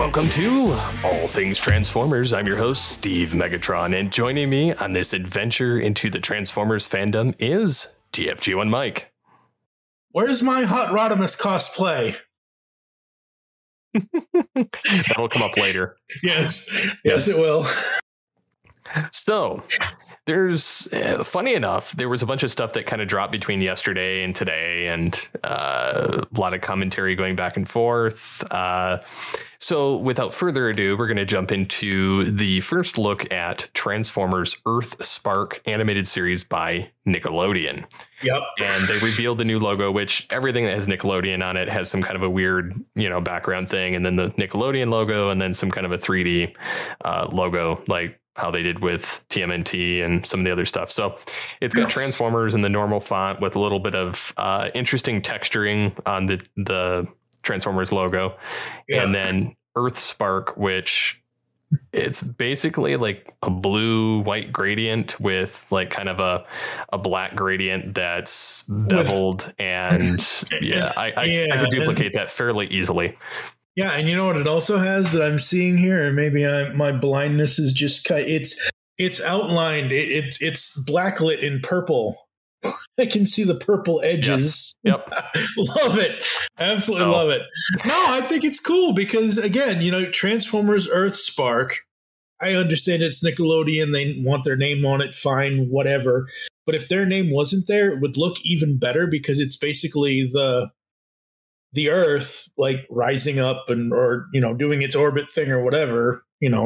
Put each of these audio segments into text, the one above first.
Welcome to All Things Transformers. I'm your host, Steve Megatron, and joining me on this adventure into the Transformers fandom is TFG1 Mike. Where's my Hot Rodimus cosplay? That'll come up later. Yes, it will. So, there's, funny enough, there was a bunch of stuff that kind of dropped between yesterday and today, and a lot of commentary going back and forth. So without further ado, we're going to jump into the first look at Transformers EarthSpark animated series by Nickelodeon. Yep. And they revealed the new logo, which everything that has Nickelodeon on it has some kind of a weird, background thing. And then the Nickelodeon logo and then some kind of a 3D logo, like how they did with TMNT and some of the other stuff. So it's got Transformers in the normal font with a little bit of interesting texturing on the Transformers logo. Yeah. And then EarthSpark, which it's basically like a blue white gradient with like kind of a black gradient that's beveled. And I could duplicate that fairly easily. Yeah, and you know what it also has that I'm seeing here, and maybe my blindness is just it's outlined. It's blacklit in purple. I can see the purple edges. Yes. Yep. Love it. Absolutely love it. No, I think it's cool because, again, Transformers EarthSpark, I understand it's Nickelodeon. They want their name on it. Fine, whatever. But if their name wasn't there, it would look even better because it's basically the Earth like rising up or doing its orbit thing or whatever,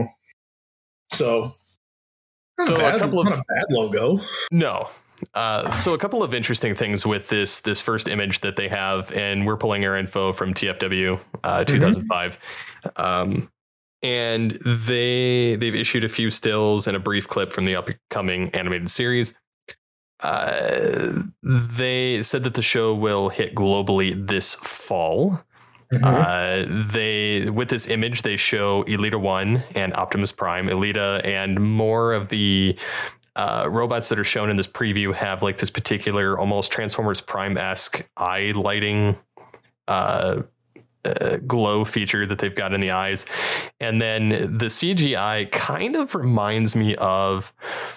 So not a bad logo. No. So a couple of interesting things with this first image that they have, and we're pulling our info from TFW 2005. And they've issued a few stills and a brief clip from the upcoming animated series. They said that the show will hit globally this fall. With this image, they show Elita 1 and Optimus Prime. Elita and more of the robots that are shown in this preview have like this particular almost Transformers Prime-esque eye lighting glow feature that they've got in the eyes. And then the CGI kind of reminds me of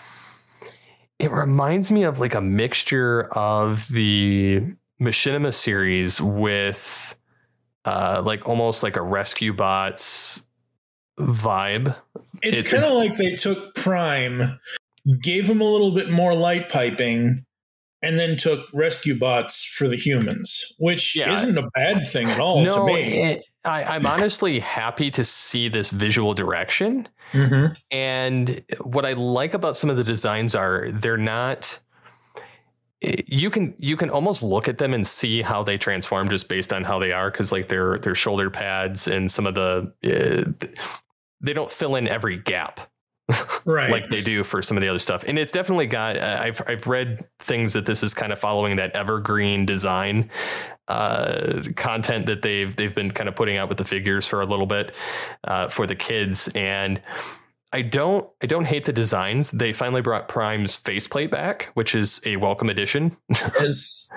like a mixture of the Machinima series with like almost like a Rescue Bots vibe. It's kind of like they took Prime, gave him a little bit more light piping, and then took Rescue Bots for the humans, which isn't a bad thing at all to me. I'm honestly happy to see this visual direction. And what I like about some of the designs are they're not... You can almost look at them and see how they transform just based on how they are, because like their shoulder pads and some of the they don't fill in every gap. Right. Like they do for some of the other stuff. And it's definitely got, I've read things that this is kind of following that evergreen design content that they've been kind of putting out with the figures for a little bit for the kids. And I don't hate the designs. They finally brought Prime's faceplate back, which is a welcome addition. Yes.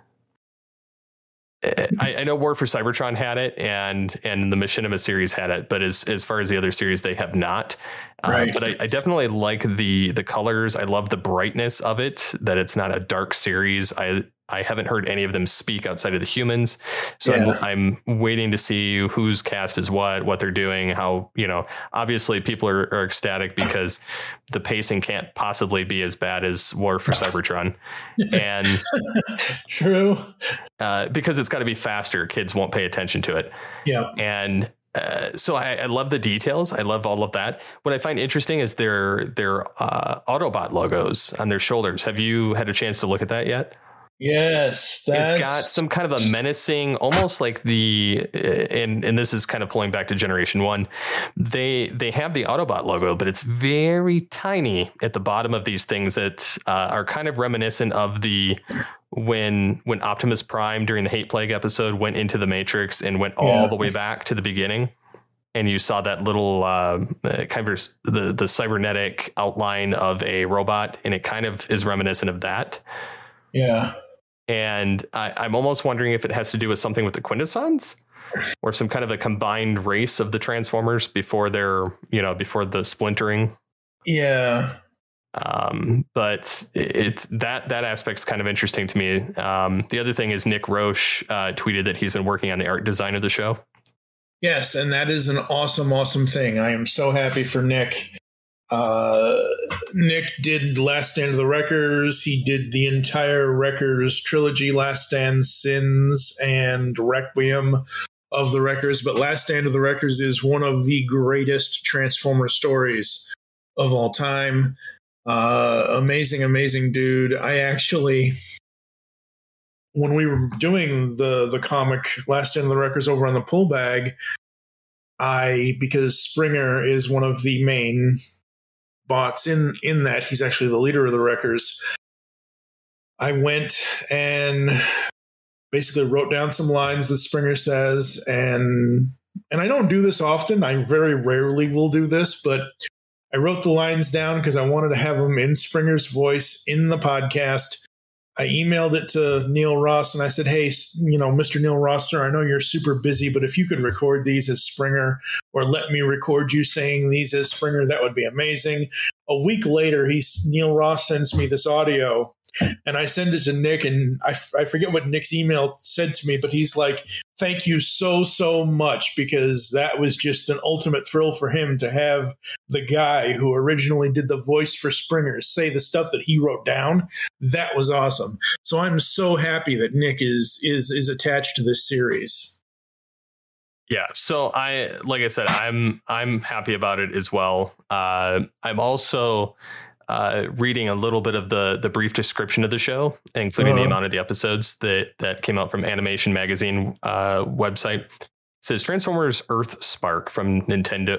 I know War for Cybertron had it and the Machinima series had it, but as far as the other series, they have not. Right. But I definitely like the colors. I love the brightness of it, that it's not a dark series. I haven't heard any of them speak outside of the humans. So I'm waiting to see who's cast as what they're doing, how, obviously people are ecstatic because the pacing can't possibly be as bad as War for Cybertron. And true. Because it's got to be faster. Kids won't pay attention to it. Yeah. And so I love the details. I love all of that. What I find interesting is their Autobot logos on their shoulders. Have you had a chance to look at that yet? Yes, it's got some kind of a menacing, almost like and this is kind of pulling back to Generation 1. They have the Autobot logo, but it's very tiny at the bottom of these things that are kind of reminiscent of when Optimus Prime during the Hate Plague episode went into the Matrix and went all the way back to the beginning. And you saw that little kind of the cybernetic outline of a robot, and it kind of is reminiscent of that. Yeah. And I'm almost wondering if it has to do with something with the Quintessons. some kind of a combined race of the Transformers before before the splintering. Yeah. But it's that aspect's kind of interesting to me. The other thing is Nick Roche tweeted that he's been working on the art design of the show. Yes, and that is an awesome thing. I am so happy for Nick. Nick did Last Stand of the Wreckers. He did the entire Wreckers trilogy, Last Stand, Sins, and Requiem of the Wreckers. But Last Stand of the Wreckers is one of the greatest Transformer stories of all time. Amazing dude. I actually, when we were doing the comic Last Stand of the Wreckers over on the Pull Bag, because Springer is one of the main bots in that, he's actually the leader of the Wreckers, I went and basically wrote down some lines that Springer says, and I don't do this often. I very rarely will do this, but I wrote the lines down because I wanted to have them in Springer's voice in the podcast. I emailed it to Neil Ross and I said, hey, Mr. Neil Ross, sir, I know you're super busy, but if you could record these as Springer or let me record you saying these as Springer, that would be amazing. A week later, Neil Ross sends me this audio and I send it to Nick, and I forget what Nick's email said to me, but he's like, thank you so much, because that was just an ultimate thrill for him to have the guy who originally did the voice for Springer say the stuff that he wrote down. That was awesome. So I'm so happy that Nick is attached to this series. Yeah. So like I said, I'm happy about it as well. I'm also reading a little bit of the brief description of the show, including the amount of the episodes that came out from Animation Magazine website. It says Transformers Earth Spark from Nickelodeon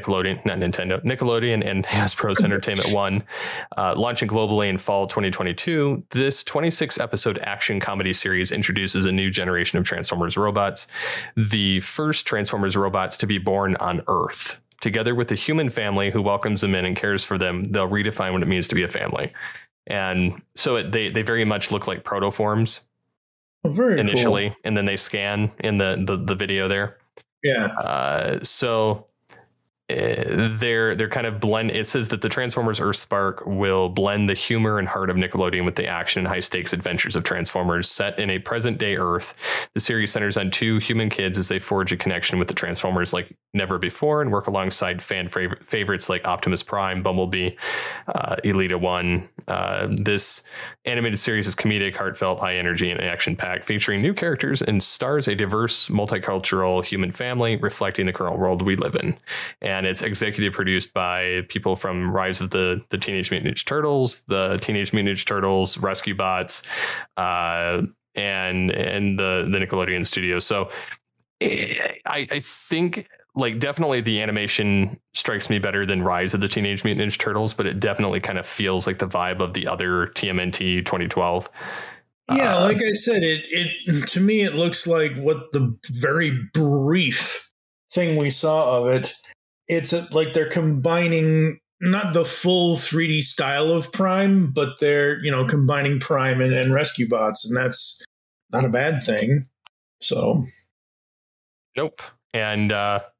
and Hasbro's Entertainment One, launching globally in fall 2022. This 26 episode action comedy series introduces a new generation of Transformers robots, the first Transformers robots to be born on Earth. Together with the human family who welcomes them in and cares for them, they'll redefine what it means to be a family. And so they very much look like protoforms initially, cool. And then they scan in the video there. Yeah. So they're kind of blend. It says that the Transformers Earth Spark will blend the humor and heart of Nickelodeon with the action and high stakes adventures of Transformers. Set in a present day Earth, the series centers on two human kids as they forge a connection with the Transformers like never before and work alongside fan favorites like Optimus Prime, Bumblebee, Elita 1. This animated series is comedic, heartfelt, high energy, and action packed, featuring new characters and stars a diverse, multicultural human family reflecting the current world we live in. And it's executive produced by people from Rise of the Teenage Mutant Ninja Turtles, the Teenage Mutant Ninja Turtles, Rescue Bots, and the Nickelodeon studio. So I think, like, definitely the animation strikes me better than Rise of the Teenage Mutant Ninja Turtles, but it definitely kind of feels like the vibe of the other TMNT 2012. Yeah, like I said, it to me it looks like what the very brief thing we saw of it. It's like they're combining not the full 3D style of Prime, but they're, combining Prime and Rescue Bots, and that's not a bad thing. So, nope. And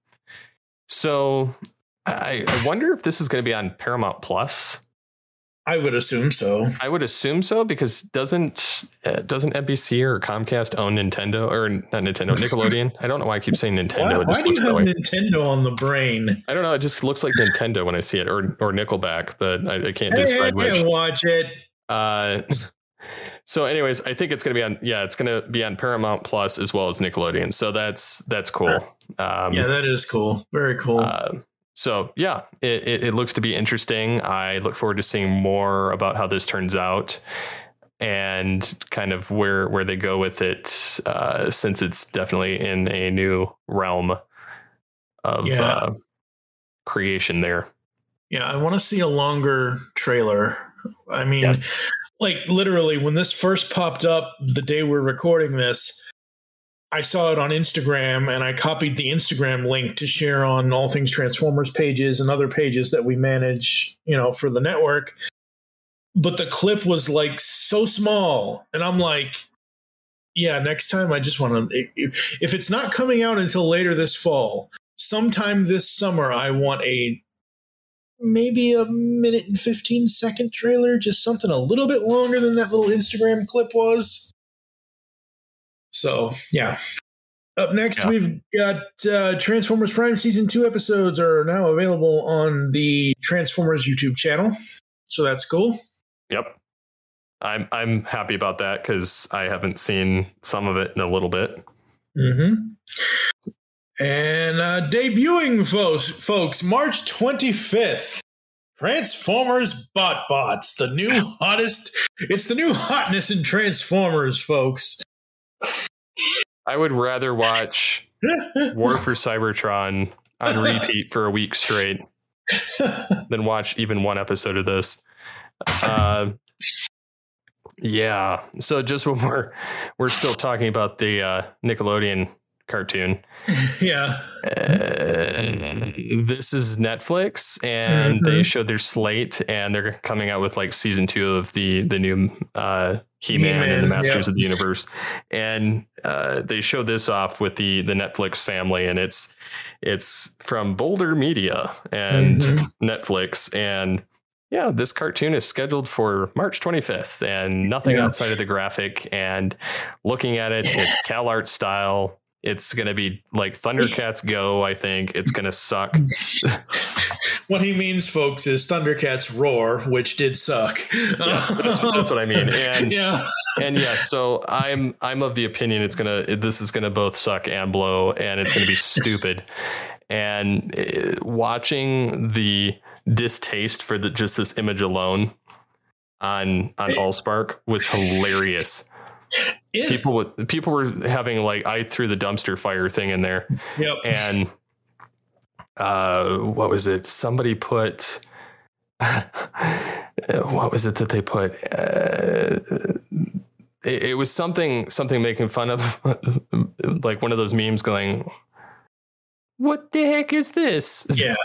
so I wonder if this is going to be on Paramount Plus. I would assume so. I would assume so, because doesn't NBC or Comcast own Nintendo, or not Nintendo, Nickelodeon? I don't know why I keep saying Nintendo. Why do you have Nintendo on the brain? I don't know. It just looks like Nintendo when I see it, or Nickelback, but I can't decide which. I watch it. So anyways, I think it's going to be on. Yeah, it's going to be on Paramount Plus as well as Nickelodeon. So that's cool. Yeah, that is cool. Very cool. So yeah, it looks to be interesting. I look forward to seeing more about how this turns out and kind of where they go with it, since it's definitely in a new realm of creation there. Yeah, I want to see a longer trailer. I mean, yes. Like literally when this first popped up the day we're recording this, I saw it on Instagram and I copied the Instagram link to share on All Things Transformers pages and other pages that we manage, for the network. But the clip was like so small. And I'm like, yeah, next time I just want to, if it's not coming out until later this fall, sometime this summer, I want maybe a minute and 15-second trailer, just something a little bit longer than that little Instagram clip was. So, yeah. Up next, we've got Transformers Prime Season 2 episodes are now available on the Transformers YouTube channel. So that's cool. Yep. I'm happy about that because I haven't seen some of it in a little bit. Mm-hmm. And debuting, folks, March 25th, Transformers BotBots, the new hottest. It's the new hotness in Transformers, folks. I would rather watch War for Cybertron on repeat for a week straight than watch even one episode of this. Yeah. So just when we're still talking about the Nickelodeon cartoon. Yeah. This is Netflix, and they showed their slate, and they're coming out with like season 2 of the new He-Man and the Masters of the Universe, and they show this off with the Netflix family, and it's from Boulder Media and Netflix, and yeah, this cartoon is scheduled for March 25th, and nothing outside of the graphic. And looking at it, it's CalArt style. It's going to be like Thundercats Go, I think. It's going to suck. What he means, folks, is Thundercats Roar, which did suck. Yes, that's what I mean. And so I'm of the opinion this is gonna both suck and blow, and it's gonna be stupid. And watching the distaste for just this image alone on Allspark was hilarious. Yeah. People were having like I threw the dumpster fire thing in there. Yep. And what was it? Somebody put what was it that they put? It was something making fun of like one of those memes going, what the heck is this? Yeah.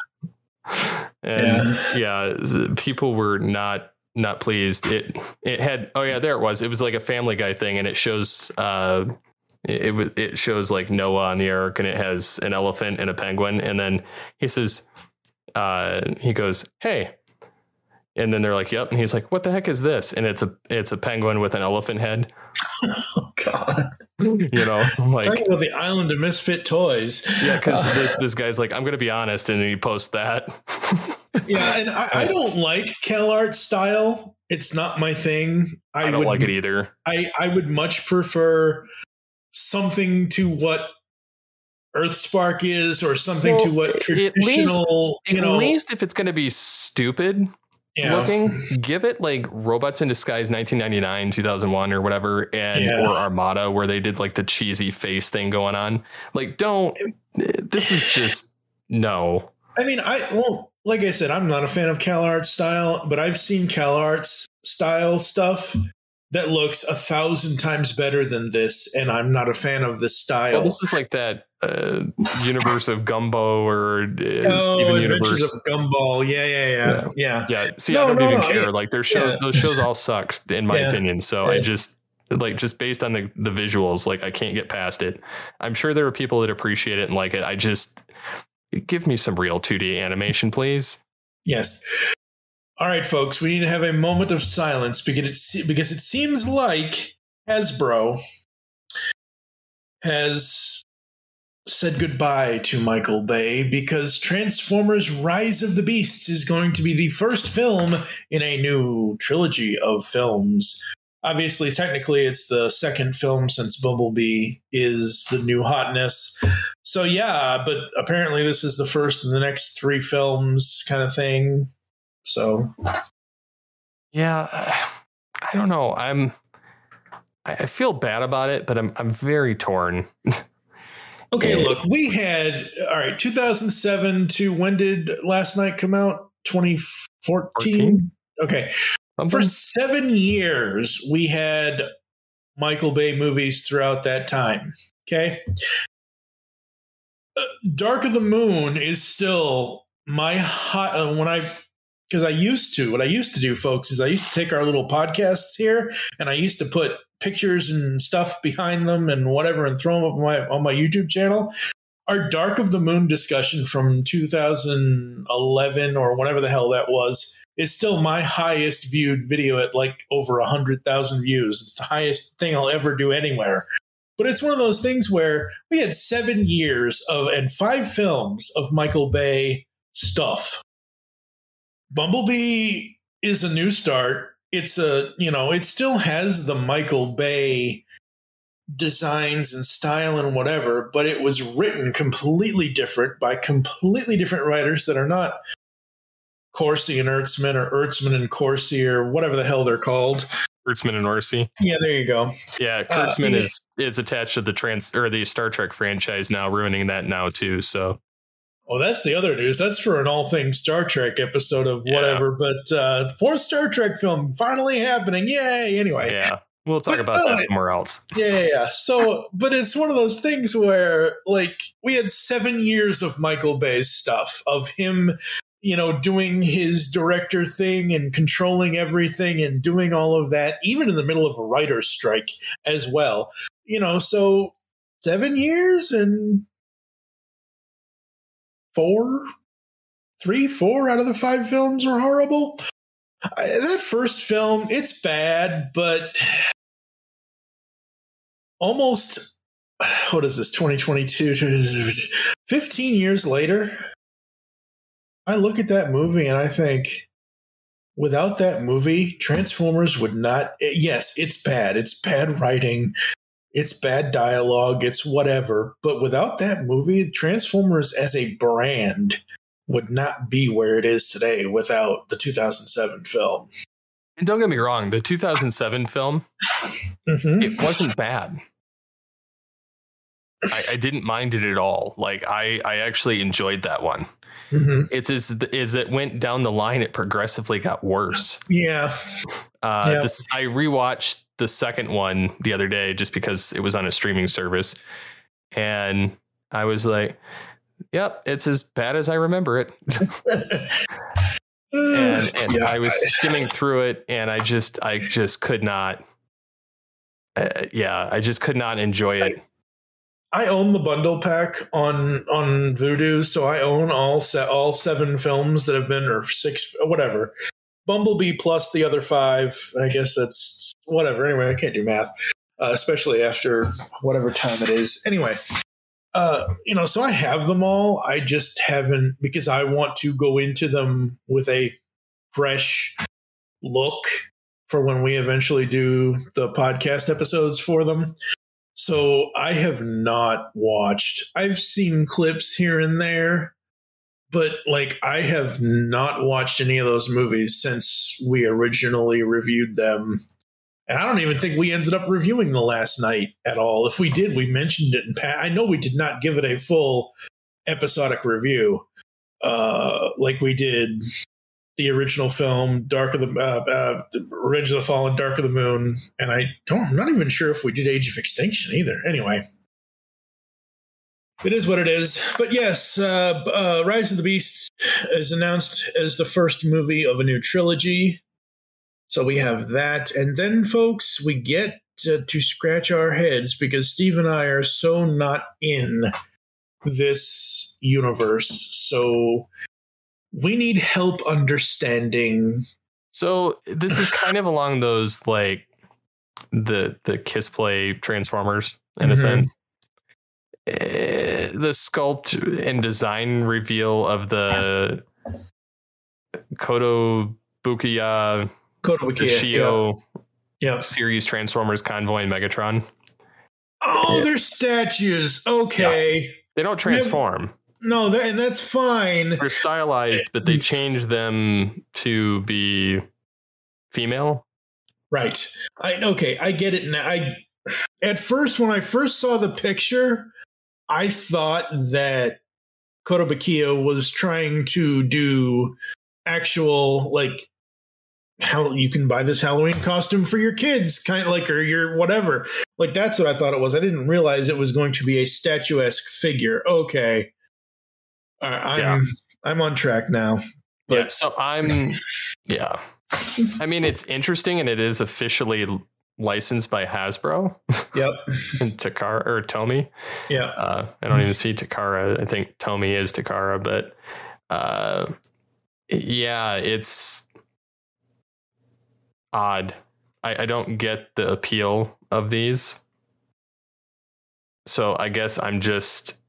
And people were not pleased. It had, there it was. It was like a Family Guy thing, and it shows it shows like Noah on the ark, and it has an elephant and a penguin, and then he says he goes, "Hey." And then they're like, "Yep." And he's like, "What the heck is this?" And it's a penguin with an elephant head. Oh God. Like talking about the island of misfit toys. Yeah, because this guy's like, I'm going to be honest, and he posts that. Yeah, and I don't like CalArt style. It's not my thing. I don't like it either. I would much prefer something to what Earthspark is, or something to what traditional. At least if it's going to be stupid. Yeah. Looking, give it like Robots in Disguise 1999, 2001 or whatever, or Armada, where they did like the cheesy face thing going on. Like, this is just no. I mean, like I said, I'm not a fan of CalArt style, but I've seen CalArt style stuff that looks 1,000 times better than this, and I'm not a fan of the style. Well, this is like that universe of Gumbo or Steven Universe of Gumball. Yeah. See, I don't even care. Like their shows, those shows all suck in my opinion. So I just based on the visuals, like I can't get past it. I'm sure there are people that appreciate it and like it. I just give me some real 2D animation, please. Yes. All right, folks, we need to have a moment of silence because it seems like Hasbro has said goodbye to Michael Bay, because Transformers Rise of the Beasts is going to be the first film in a new trilogy of films. Obviously, technically, it's the second film since Bumblebee is the new hotness. So, yeah, but apparently this is the first in the next 3 films kind of thing. So, yeah, I don't know. I feel bad about it, but I'm very torn. Okay, look, we had 2007 to when did Last Night come out? 2014. Okay, for 7 years we had Michael Bay movies throughout that time. Okay, Dark of the Moon is still my hot because what I used to do, folks, is I used to take our little podcasts here and I used to put pictures and stuff behind them and whatever, and throw them up on my YouTube channel. Our Dark of the Moon discussion from 2011 or whatever the hell that was is still my highest viewed video at like over 100,000 views. It's the highest thing I'll ever do anywhere. But it's one of those things where we had 7 years and 5 films of Michael Bay stuff. Bumblebee is a new start. It still has the Michael Bay designs and style and whatever, but it was written completely different by completely different writers that are not Corsi and Ertzman or Ertzman and Corsi or whatever the hell they're called. Kurtzman and Orsi. Yeah, there you go. Yeah, Kurtzman is attached to the Star Trek franchise now, ruining that now too. So, well, that's the other news. That's for an all things Star Trek episode of whatever. Yeah. But fourth Star Trek film finally happening! Yay! Anyway, yeah, we'll talk about that somewhere else. Yeah. So, but it's one of those things where, like, we had 7 years of Michael Bay's stuff, of him, doing his director thing and controlling everything and doing all of that, even in the middle of a writer's strike as well. So 7 years and 4 out of the 5 films were horrible. That first film, it's bad, but almost, what is this, 2022, 15 years later, I look at that movie and I think, without that movie, Transformers would not. Yes, it's bad. It's bad writing. It's bad dialogue. It's whatever. But without that movie, Transformers as a brand would not be where it is today without the 2007 film. And don't get me wrong, the 2007 film, it wasn't bad. I didn't mind it at all. Like, I actually enjoyed that one. Mm-hmm. It's as it went down the line, it progressively got worse. Yeah. I rewatched the second one the other day just because it was on a streaming service, and I was like, "Yep, it's as bad as I remember it." and I was skimming through it, and I just could not. I just could not enjoy it. I own the bundle pack on Vudu, so I own all 7 films that have been, or 6, whatever. Bumblebee plus the other 5. I guess that's whatever. Anyway, I can't do math, especially after whatever time it is. Anyway, so I have them all. I just haven't, because I want to go into them with a fresh look for when we eventually do the podcast episodes for them. So I have not watched. I've seen clips here and there, but like, I have not watched any of those movies since we originally reviewed them. And I don't even think we ended up reviewing The Last Knight at all. If we did, we mentioned it in I know we did not give it a full episodic review like we did the original film, Revenge of the Fallen, Dark of the Moon, and I'm not even sure if we did Age of Extinction either. Anyway, it is what it is. But yes, Rise of the Beasts is announced as the first movie of a new trilogy. So we have that. And then, folks, we get to scratch our heads because Steve and I are so not in this universe. So we need help understanding. So this is kind of along those, like, the Kiss Play Transformers in a sense. The sculpt and design reveal of the Kotobukiya Shio series Transformers Convoy and Megatron. Oh, they're statues. Okay. Yeah. They don't transform. No, and that's fine. They're stylized, but they changed them to be female. Right. I get it now. At first, when I first saw the picture, I thought that Kotobukiya was trying to do actual, like, how you can buy this Halloween costume for your kids, kind of like, or your whatever. Like, that's what I thought it was. I didn't realize it was going to be a statuesque figure. Okay. I'm on track now. But I mean, it's interesting, and it is officially licensed by Hasbro. Yep. And Takara or Tomy. Yeah. I don't even see Takara. I think Tomy is Takara, but yeah, it's odd. I don't get the appeal of these. So I guess I'm just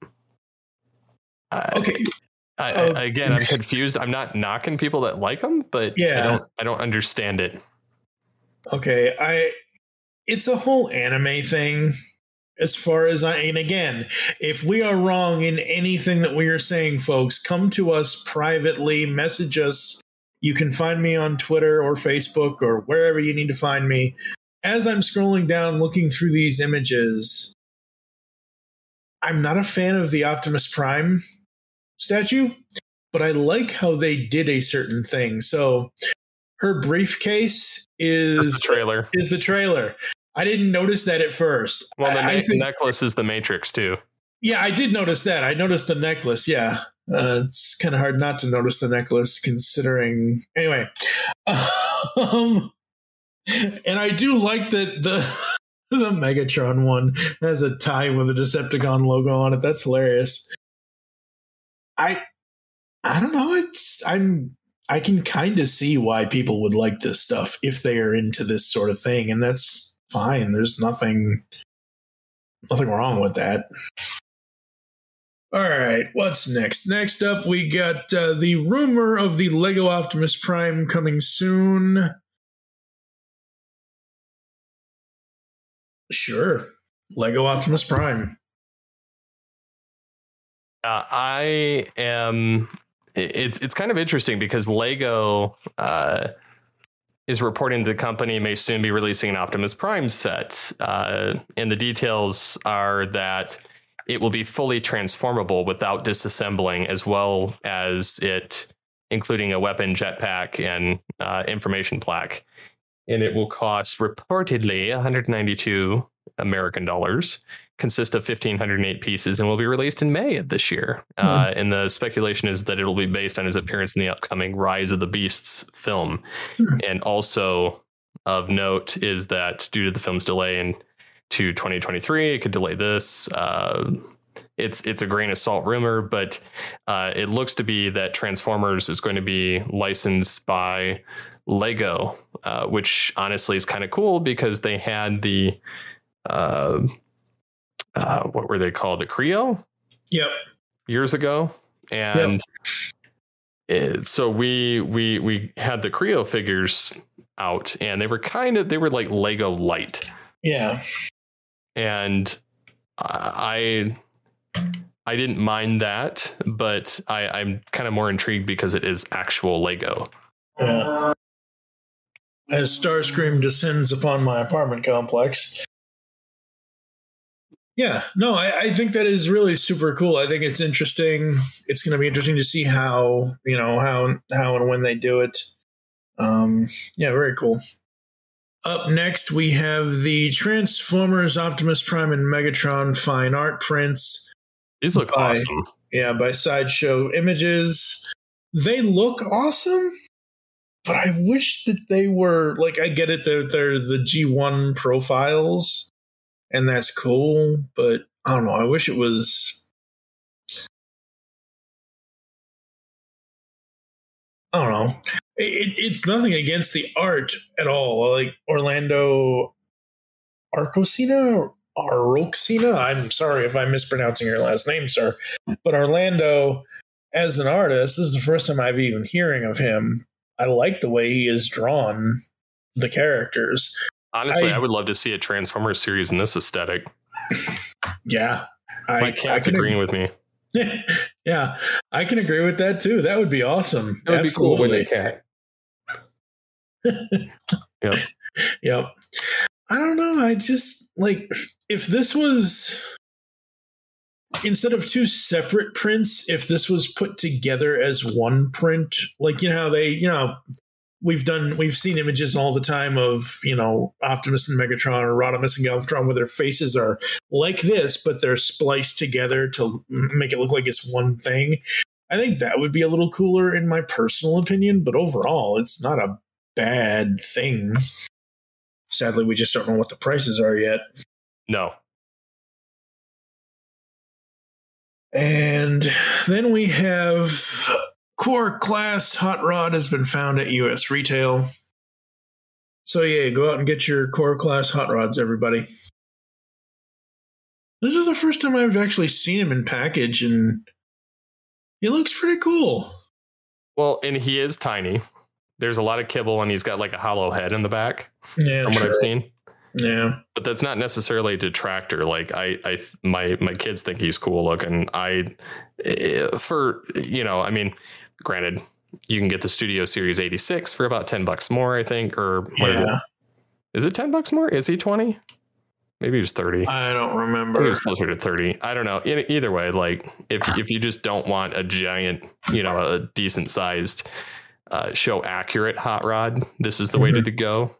okay. Again, I'm confused. I'm not knocking people that like them, but yeah. I don't understand it. Okay, it's a whole anime thing as far as and again, if we are wrong in anything that we are saying, folks, come to us privately, message us. You can find me on Twitter or Facebook or wherever you need to find me. As I'm scrolling down looking through these images, I'm not a fan of the Optimus Prime statue, but I like how they did a certain thing. So her briefcase is the trailer. I didn't notice that at first. Well, the necklace is the Matrix too. Yeah, I did notice that. I noticed the necklace. Yeah, it's kind of hard not to notice the necklace, considering. Anyway, and I do like that the Megatron one has a tie with a Decepticon logo on it. That's hilarious. I don't know. I can kind of see why people would like this stuff if they are into this sort of thing, and that's fine. There's nothing wrong with that. All right, what's next? Next up, we got the rumor of the Lego Optimus Prime coming soon. Sure, Lego Optimus Prime. I am. It's kind of interesting because Lego is reporting the company may soon be releasing an Optimus Prime set, and the details are that it will be fully transformable without disassembling, as well as it including a weapon jetpack and information plaque. And it will cost reportedly 192 American dollars, consist of 1,508 pieces, and will be released in May of this year. And the speculation is that it'll be based on his appearance in the upcoming Rise of the Beasts film. And also of note is that due to the film's delay to 2023, it could delay this. It's a grain of salt rumor, but it looks to be that Transformers is going to be licensed by Lego, which honestly is kind of cool because they had the what were they called? The Creo? Yep. Years ago. And so we had the Creo figures out, and they were like Lego light. Yeah. And I didn't mind that, but I'm kind of more intrigued because it is actual Lego. Yeah. As Starscream descends upon my apartment complex. Yeah, no, I think that is really super cool. I think it's interesting. It's going to be interesting to see how and when they do it. Yeah, very cool. Up next, we have the Transformers Optimus Prime and Megatron fine art prints. These look awesome. Yeah, by Sideshow Images. They look awesome, but I wish that they were, like, I get it, they're the G1 profiles, and that's cool, but I don't know, I wish it was... I don't know. It's nothing against the art at all. Like Orlando Arcosina? I'm sorry if I'm mispronouncing your last name, sir. But Orlando, as an artist, this is the first time I've even hearing of him. I like the way he has drawn the characters. Honestly, I would love to see a Transformers series in this aesthetic. Yeah. My cat's agreeing with me. Yeah, I can agree with that too. That would be awesome. It would be cool with a cat. Yep. Yep. I don't know. I just like if this was instead of two separate prints, if this was put together as one print, like how they, we've seen images all the time of, Optimus and Megatron or Rodimus and Galvatron where their faces are like this, but they're spliced together to make it look like it's one thing. I think that would be a little cooler in my personal opinion, but overall, it's not a bad thing. Sadly, we just don't know what the prices are yet. No. And then we have Core Class Hot Rod has been found at U.S. retail. So yeah, go out and get your Core Class Hot Rods, everybody. This is the first time I've actually seen him in package, and he looks pretty cool. Well, and he is tiny. There's a lot of kibble, and he's got like a hollow head in the back. Yeah, from what I've seen. Yeah, but that's not necessarily a detractor. Like my kids think he's cool looking. I mean, granted, you can get the Studio Series 86 for about $10 more, I think, or what is it? Is it $10 more? Is he 20? Maybe he was 30. I don't remember. He was closer to 30. I don't know. Either way, like if you just don't want a giant, a decent sized, show accurate hot rod, this is the way to go.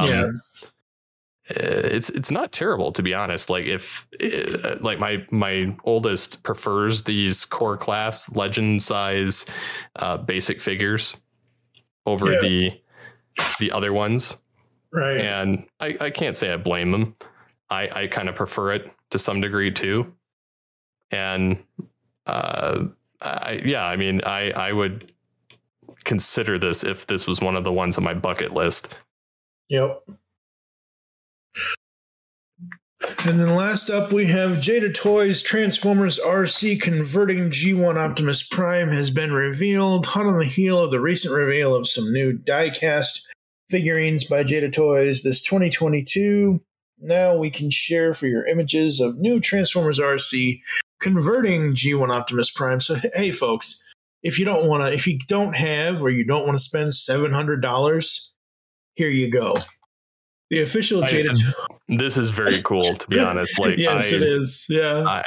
It's not terrible, to be honest. Like if like my oldest prefers these Core Class Legend size basic figures over the other ones, right? And I can't say I blame him. I kind of prefer it to some degree too, and I would consider this if this was one of the ones on my bucket list. Yep. And then last up, we have Jada Toys Transformers RC converting G1 Optimus Prime has been revealed, hot on the heel of the recent reveal of some new die-cast figurines by Jada Toys this 2022. Now we can share for your images of new Transformers RC converting G1 Optimus Prime. So, hey, folks, if you don't have or you don't want to spend $700, here you go. The official Jada. This is very cool, to be honest. Like, yes, it is. Yeah.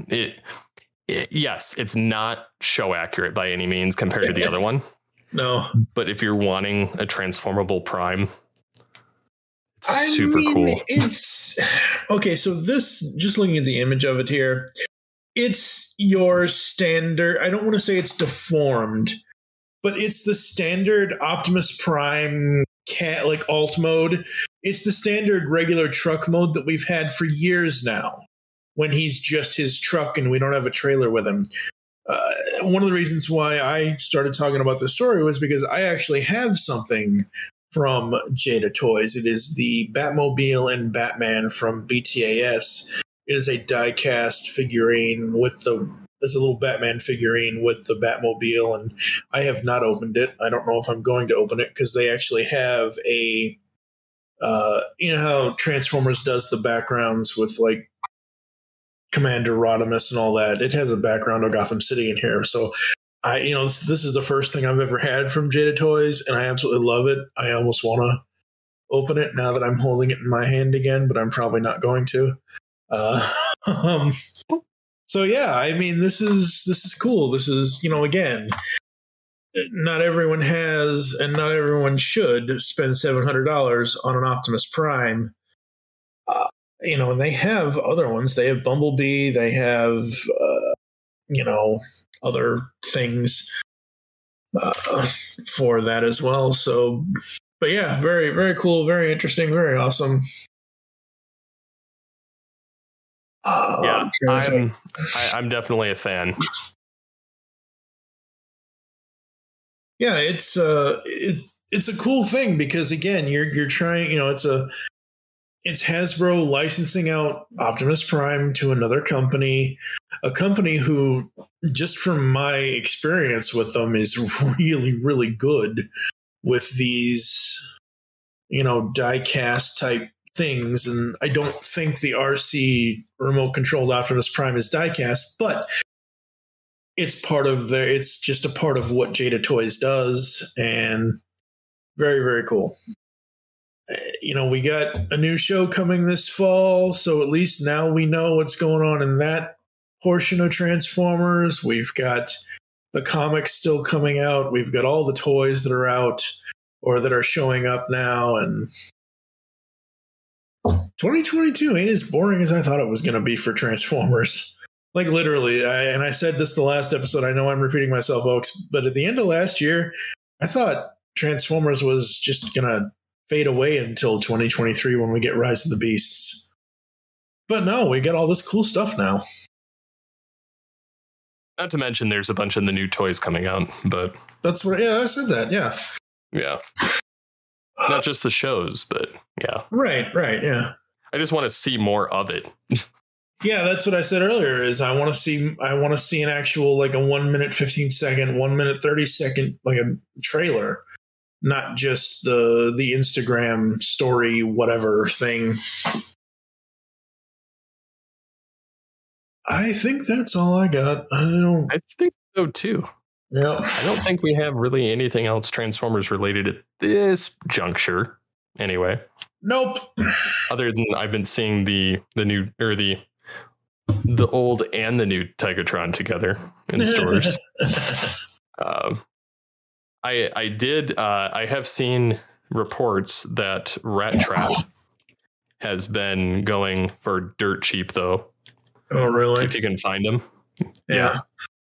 Yes, it's not show accurate by any means compared to the other one. No. But if you're wanting a transformable Prime, it's super cool. It's okay. So this, just looking at the image of it here, it's your standard. I don't want to say it's deformed, but it's the standard Optimus Prime like alt mode. It's the standard regular truck mode that we've had for years now, when he's just his truck and we don't have a trailer with him. One of the reasons why I started talking about this story was because I actually have something from Jada Toys. It is the Batmobile and Batman from BTAS. It is a die-cast figurine it's a little Batman figurine with the Batmobile, and I have not opened it. I don't know if I'm going to open it because they actually have a, how Transformers does the backgrounds with like Commander Rodimus and all that. It has a background of Gotham City in here. So this is the first thing I've ever had from Jada Toys, and I absolutely love it. I almost want to open it now that I'm holding it in my hand again, but I'm probably not going to. So yeah, I mean, this is cool. This is, again, not everyone has and not everyone should spend $700 on an Optimus Prime. And they have other ones. They have Bumblebee. They have, other things for that as well. So, but yeah, very, very cool, very interesting, very awesome. Yeah, I'm definitely a fan. Yeah, it's a cool thing because again, you're trying, it's Hasbro licensing out Optimus Prime to another company, a company who, just from my experience with them, is really, really good with these, die-cast type things. And I don't think the RC remote-controlled Optimus Prime is die-cast, but it's just a part of what Jada Toys does, and very, very cool. We got a new show coming this fall, so at least now we know what's going on in that portion of Transformers. We've got the comics still coming out. We've got all the toys that are out or that are showing up now, and 2022 ain't as boring as I thought it was going to be for Transformers. Like literally, I said this the last episode. I know I'm repeating myself, folks, but at the end of last year, I thought Transformers was just going to fade away until 2023 when we get Rise of the Beasts. But no, we get all this cool stuff now. Not to mention there's a bunch of the new toys coming out, but that's what, I said that. Yeah. Yeah. Not just the shows, but yeah. Right. Yeah. I just want to see more of it. Yeah, that's what I said earlier is I want to see an actual, like, a 1 minute 15 second, 1 minute 30 second, like a trailer, not just the Instagram story, whatever thing. I think that's all I got. I think so too. Yeah. I don't think we have really anything else Transformers related at this juncture. Anyway. Nope. Other than I've been seeing the new or the old and the new Tigatron together in stores. I have seen reports that Rat Trap has been going for dirt cheap though. Oh, really? If you can find them. Yeah.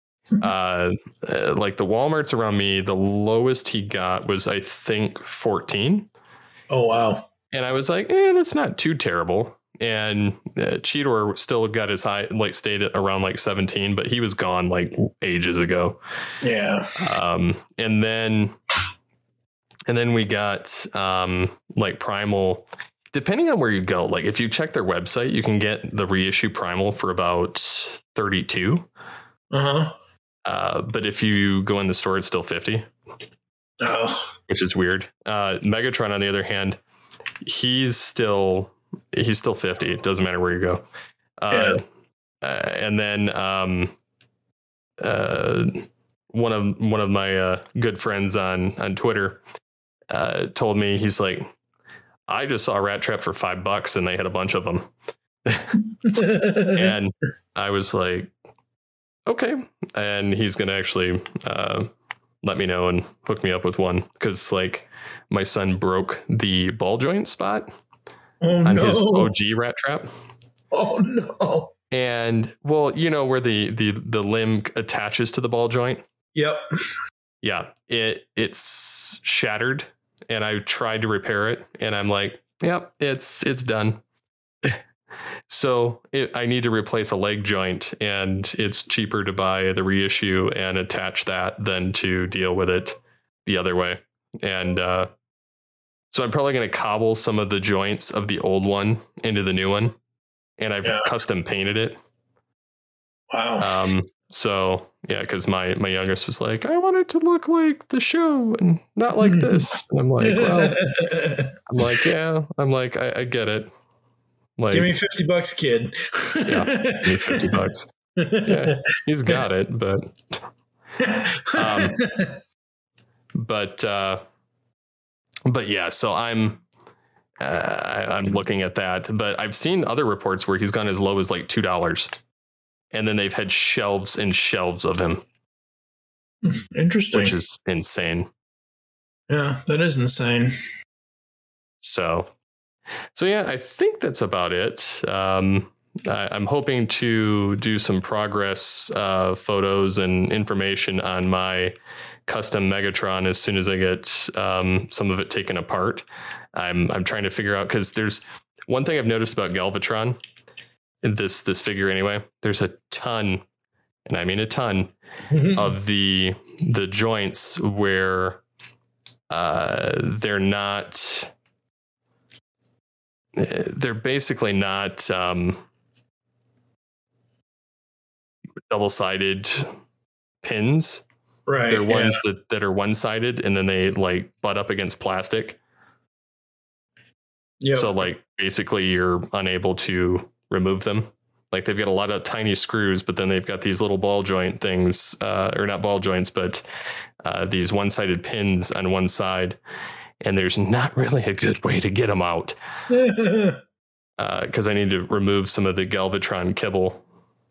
Like the Walmarts around me, the lowest he got was, I think, 14. Oh, wow. And I was like, that's not too terrible. And Cheetor still got his high, like stayed at around like 17, but he was gone like ages ago. Yeah. And then we got like Primal. Depending on where you go, like if you check their website, you can get the reissue Primal for about 32. But if you go in the store, it's still 50. Oh, which is weird. Megatron, on the other hand, he's still 50. It doesn't matter where you go. And then one of my good friends on Twitter told me, he's like, I just saw Rat Trap for $5 and they had a bunch of them. And I was like, okay. And he's going to actually let me know and hook me up with one. Cause like my son broke the ball joint spot on his OG Rat Trap. Oh no. And well, you know, where the limb attaches to the ball joint. Yep. Yeah. It's shattered. And I tried to repair it, and I'm like, "Yep, it's done." So I need to replace a leg joint, and it's cheaper to buy the reissue and attach that than to deal with it the other way. And so I'm probably going to cobble some of the joints of the old one into the new one, and I've custom painted it. Wow. So yeah, because my youngest was like, I want it to look like the show and not like this. And I'm like, well, I get it. Like, give me $50, kid. Yeah, give me $50. Yeah, he's got it, but yeah. So I'm looking at that, but I've seen other reports where he's gone as low as like $2. And then they've had shelves and shelves of him. Interesting. Which is insane. Yeah, that is insane. So yeah, I think that's about it. I'm hoping to do some progress photos and information on my custom Megatron as soon as I get some of it taken apart. I'm trying to figure out, because there's one thing I've noticed about Galvatron. This figure anyway, there's a ton, and I mean a ton, of the joints where they're basically not double-sided pins. Right. They're ones that are one-sided, and then they like butt up against plastic. Yeah. So like basically you're unable to remove them. Like they've got a lot of tiny screws, but then they've got these little ball joint things, or not ball joints, but these one-sided pins on one side. And there's not really a good way to get them out. Because I need to remove some of the Galvatron kibble.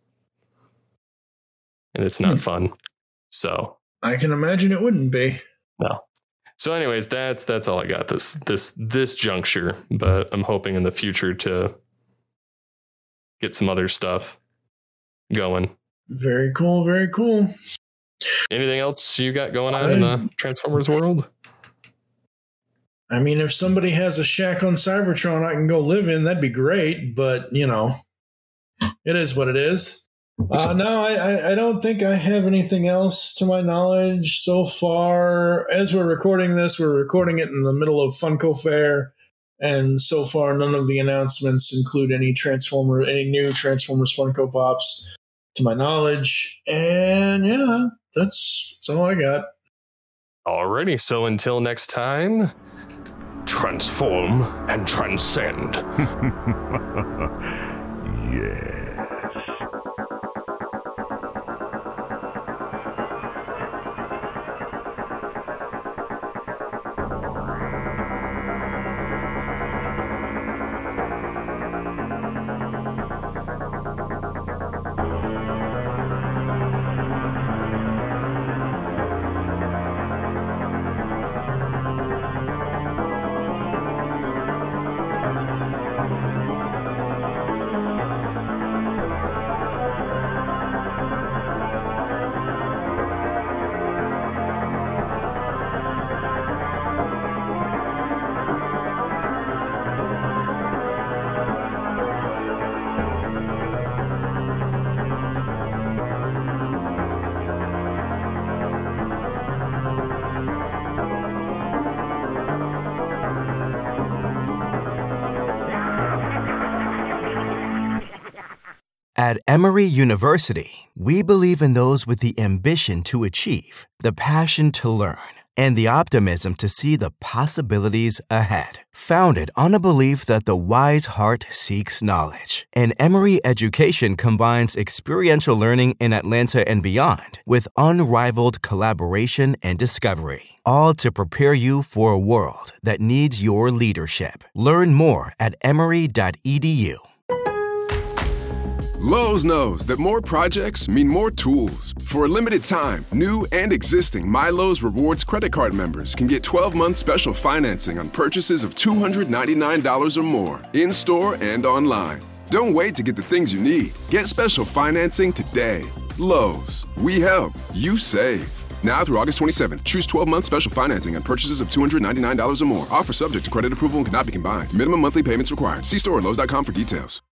And it's not fun. So I can imagine it wouldn't be. No. So anyways, that's all I got this juncture, but I'm hoping in the future to get some other stuff going. Very cool. Very cool. Anything else you got going on in the Transformers world? I mean, if somebody has a shack on Cybertron I can go live in, that'd be great. But, it is what it is. No, I don't think I have anything else to my knowledge so far. As we're recording this, we're recording it in the middle of Funko Fair. And so far, none of the announcements include any new Transformers Funko Pops to my knowledge. And yeah, that's all I got. Alrighty, so until next time, transform and transcend. Yes. At Emory University, we believe in those with the ambition to achieve, the passion to learn, and the optimism to see the possibilities ahead. Founded on a belief that the wise heart seeks knowledge, and Emory education combines experiential learning in Atlanta and beyond with unrivaled collaboration and discovery, all to prepare you for a world that needs your leadership. Learn more at emory.edu. Lowe's knows that more projects mean more tools. For a limited time, new and existing MyLowe's Rewards credit card members can get 12-month special financing on purchases of $299 or more, in-store and online. Don't wait to get the things you need. Get special financing today. Lowe's. We help. You save. Now through August 27th, choose 12-month special financing on purchases of $299 or more. Offer subject to credit approval and cannot be combined. Minimum monthly payments required. See store at Lowe's.com for details.